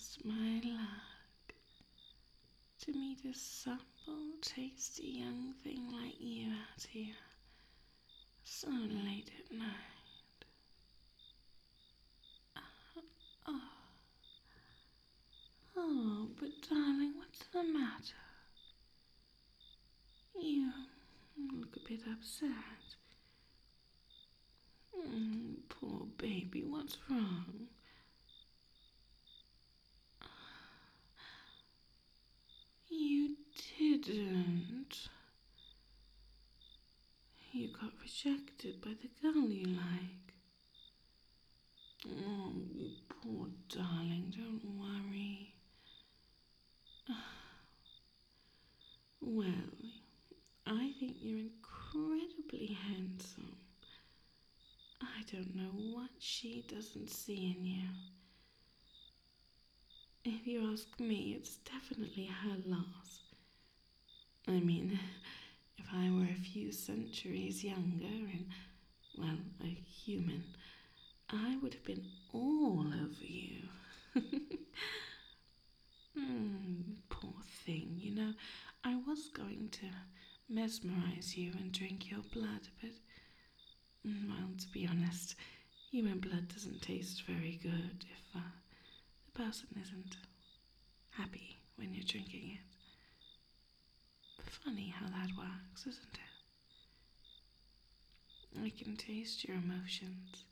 just my luck to meet a supple, tasty young thing like you out here so late at night. Oh, but darling, what's the matter? You look a bit upset. Poor baby, what's wrong? You didn't. You got rejected by the girl you like. Oh, you poor darling, don't worry. Well, I think you're incredibly handsome. I don't know what she doesn't see in you. If you ask me, it's definitely her loss. I mean, if I were a few centuries younger and, well, a human, I would have been all over you. Poor thing, I was going to mesmerize you and drink your blood, but, well, to be honest, human blood doesn't taste very good if the person isn't happy when you're drinking it. Funny how that works, isn't it? I can taste your emotions.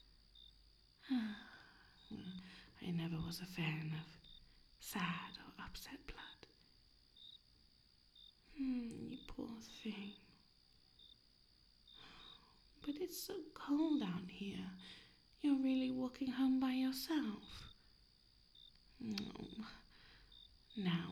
I never was a fan of sad or upset blood. You poor thing. But it's so cold out here. You're really walking home by yourself. Oh, now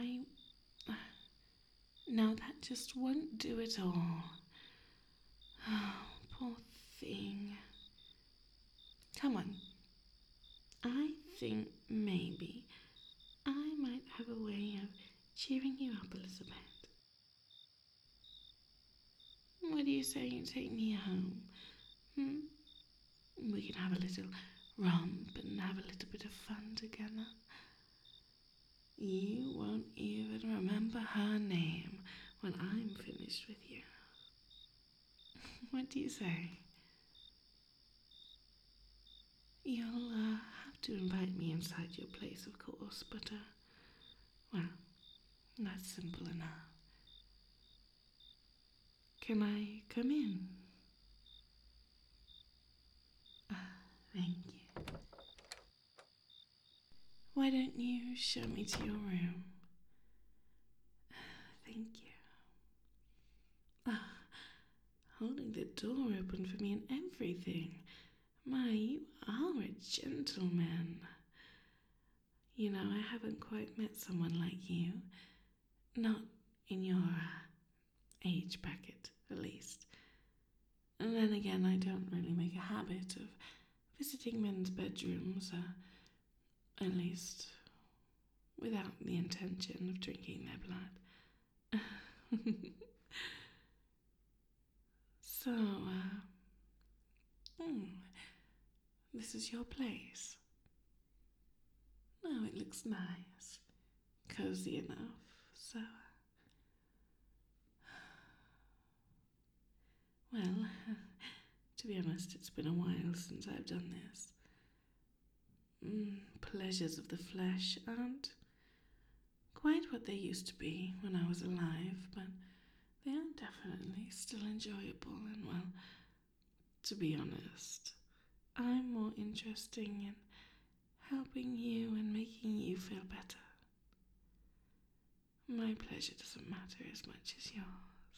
now that just won't do at all. Oh, poor thing. Come on. I think maybe I might have a way of cheering you up a little bit. What do you say you take me home? We can have a little romp and have a little bit of fun together. You won't even remember her name when I'm finished with you. What do you say? You'll have to invite me inside your place, of course, but, well, that's simple enough. Can I come in? Thank you. Why don't you show me to your room? Thank you. Holding the door open for me and everything. My, you are a gentleman. I haven't quite met someone like you. Not in your age bracket, at least. And then again, I don't really make a habit of visiting men's bedrooms, at least without the intention of drinking their blood. So, this is your place. Oh, it looks nice. Cozy enough, so... Well, to be honest, it's been a while since I've done this. Pleasures of the flesh aren't quite what they used to be when I was alive, but they are definitely still enjoyable and, well, to be honest, I'm more interested in helping you and making you feel better. My pleasure doesn't matter as much as yours.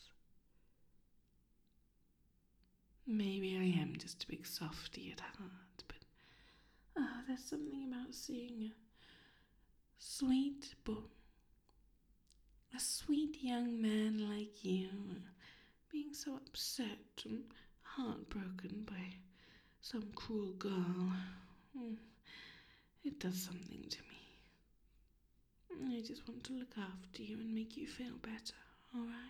Maybe I am just a big softy at heart, but there's something about seeing a sweet young man like you being so upset and heartbroken by some cruel girl. It does something to me. I just want to look after you and make you feel better, alright?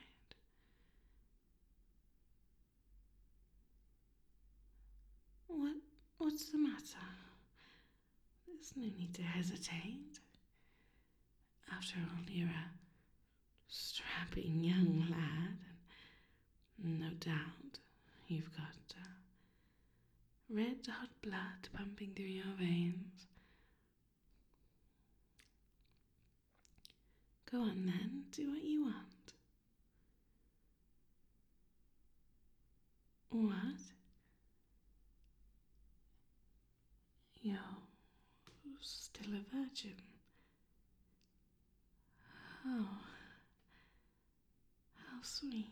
What's the matter? There's no need to hesitate. After all, you're a strapping young lad, and no doubt you've got red hot blood pumping through your veins. Go on then, do what you want. What? You're still a virgin? Oh, how sweet.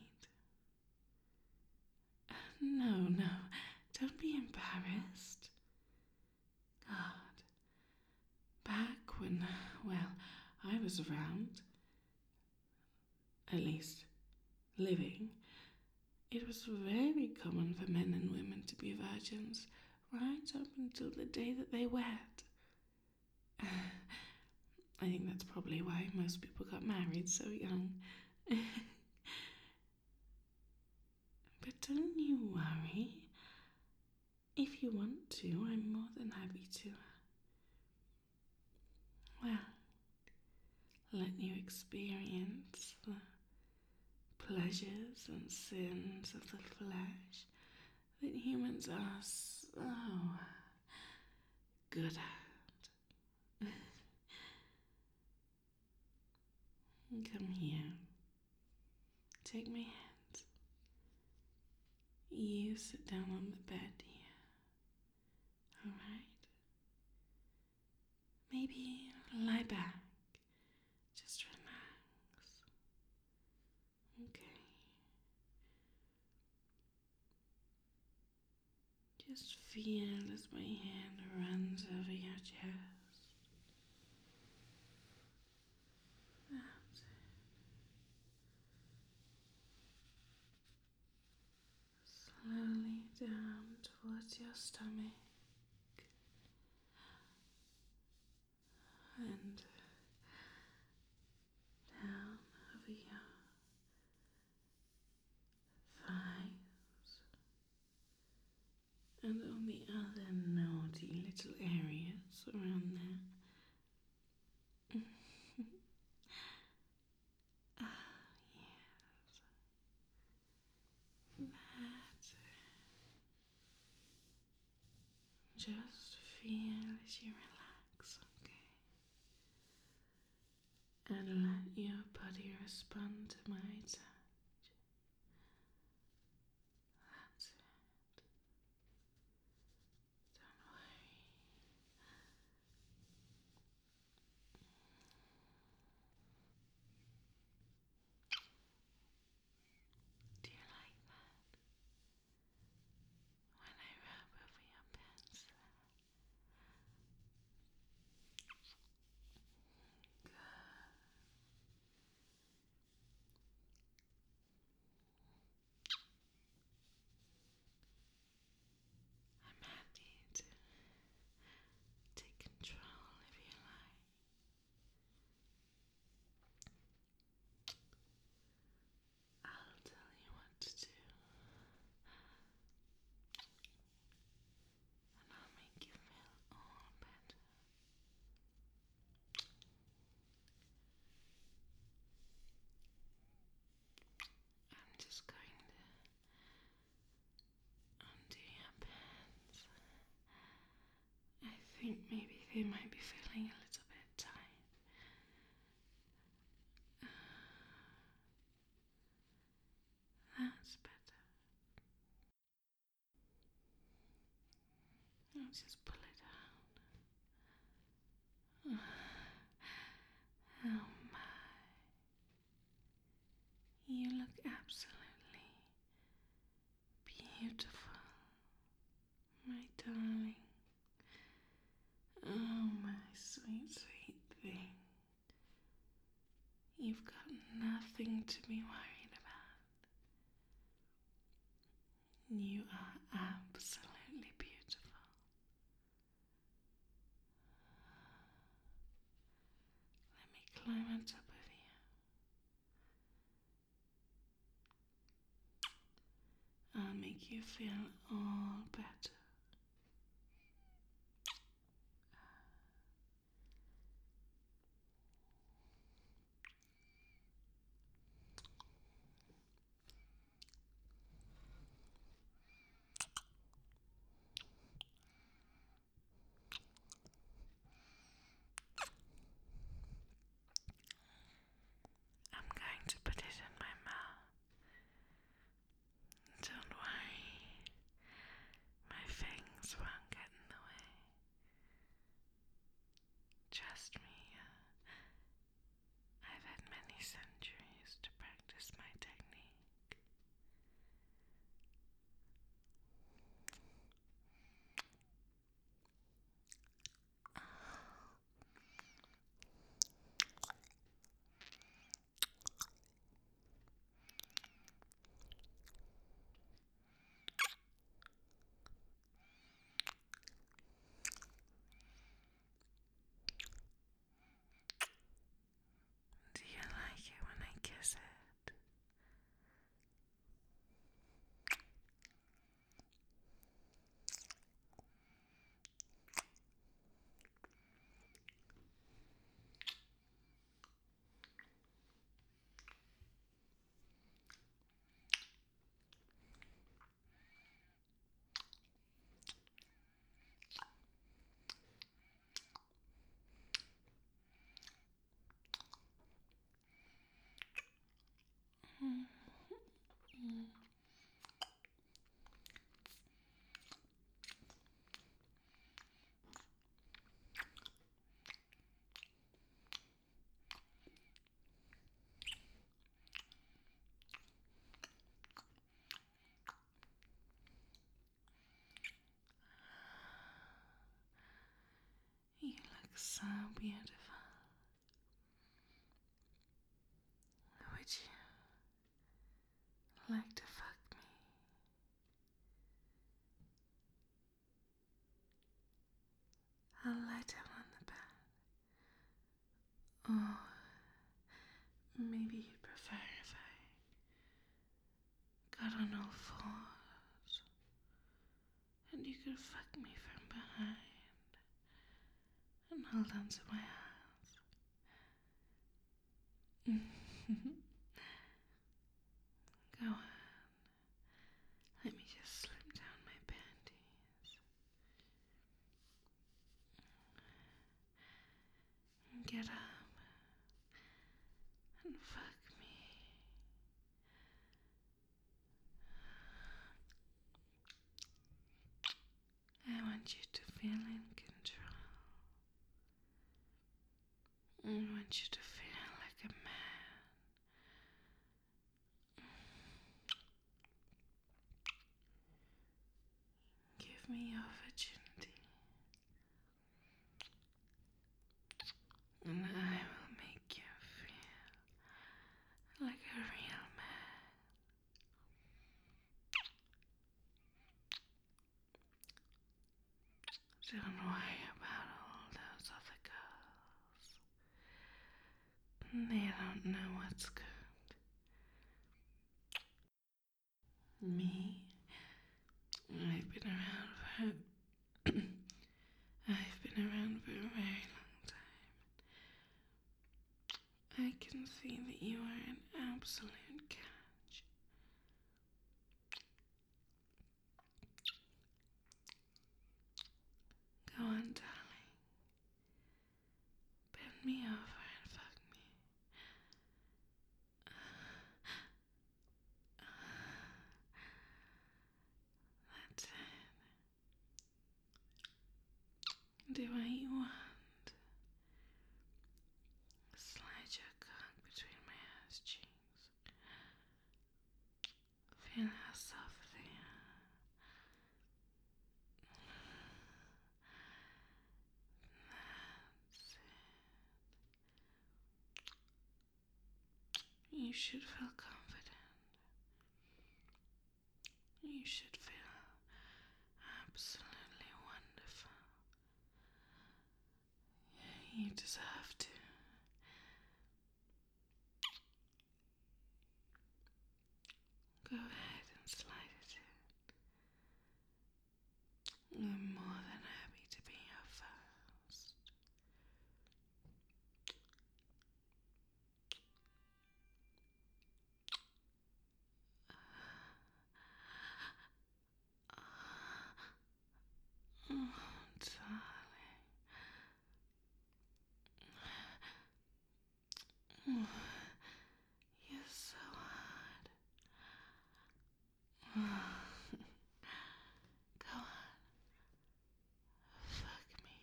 No, no, don't be embarrassed. God, back when, well, I was around, at least living, it was very common for men and women to be virgins right up until the day that they wed. I think that's probably why most people got married so young. But don't you worry. If you want to, I'm more than happy to, well, let you experience the pleasures and sins of the flesh that humans are so good at. Come here. Take my hand. You sit down on the bed here. Alright? Maybe lie back. Just relax. Okay. Just feel as my hand runs over your chest. That's it. Slowly down towards your stomach. And down over your thighs. And on the other naughty little areas around there. Ah, yes. That's it. Just feel as you relax, okay? And let your body respond to my touch. That's it. Don't worry. Do you like that? When I rub over your pencil. Good. I'm happy to take control if you like. I'll tell you what to do. And I'll make you feel all better. I'm just going to undo your pants. I think maybe they might be feeling a little bit tight. That's better. I'll just pull it out. Oh my. You look absolutely beautiful, my darling. Oh my sweet, sweet thing. You've got nothing to be worried about. You are absolutely beautiful. Let me climb on top of you. I'll make you feel all better. beautiful. Would you like to fuck me? I'll lie down on the bed. Or maybe you'd prefer if I got on all fours and you could fuck me from behind and hold on to my ass. Go on. Let me just slip down my panties. Get up and fuck me. I want you to feel in control. I want you to feel like a man. Give me your virginity, and I will make you feel like a real man. Don't worry about all those other girls. They don't know what's good. Me? I've been around for a very long time. I can see that you are an absolute catch. Go on, darling. Bend me over and fuck me. That's it. Do what you want. Slide your cock between my ass cheeks. Feel how soft they are. That's it. You should feel confident. You should feel absolutely wonderful. You deserve to. Go ahead and slide it in. I'm more than happy to be your first. Oh, darling. Oh, you're so hard. Go on. Fuck me.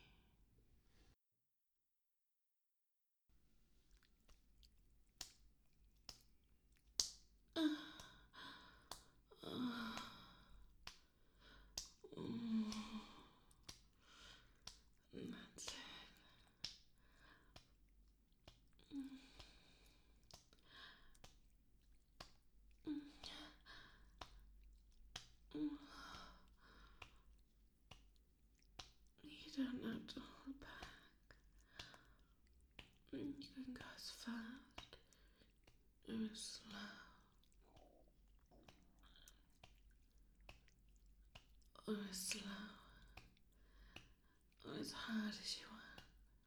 That's it. You don't have to hold back. You can go as fast or as slow or as slow or as hard as you want.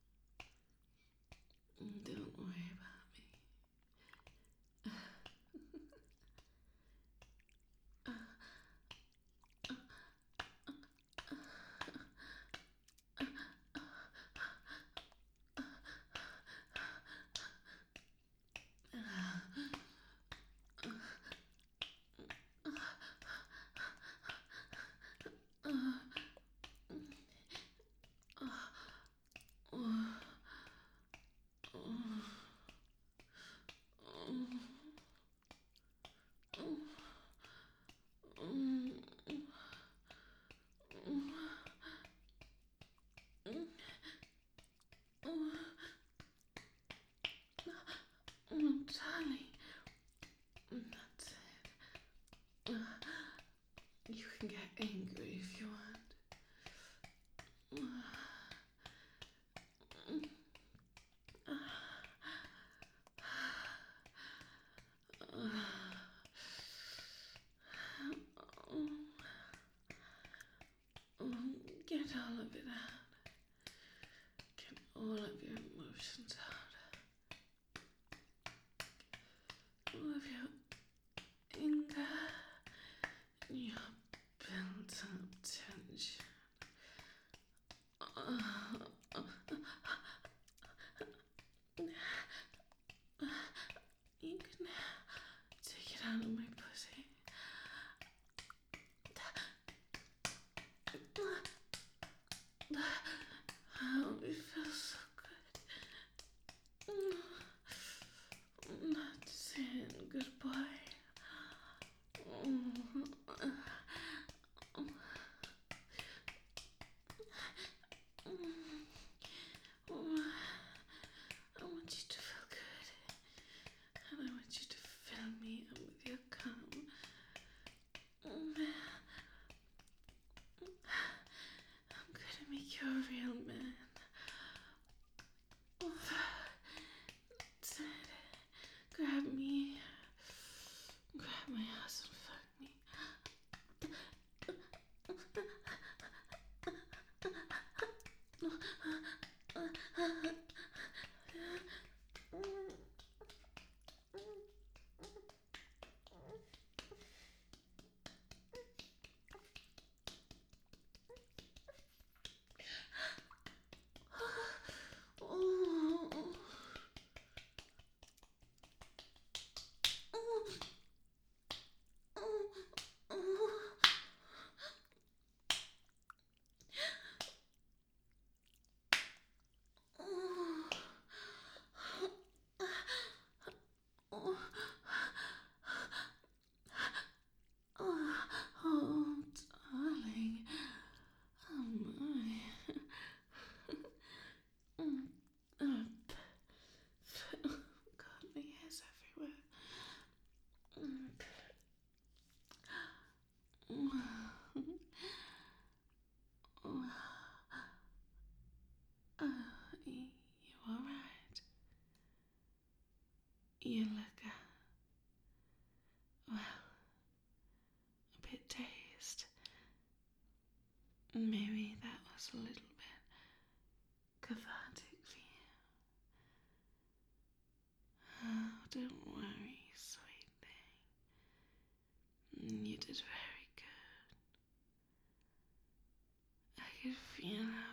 Don't worry about me. You can take it out of my pussy. Oh, it feels so good. Not saying goodbye. I want you to feel good, and I want you to fill me up with your cum. I'm gonna make you a real man. Grab me, grab my ass and fuck me. Oh, darling. Oh, my. God, my hair's everywhere. You alright? You look, well, a bit dazed. Maybe that was a little bit cathartic for you. Oh, don't worry, sweet thing. You did very good. I could feel how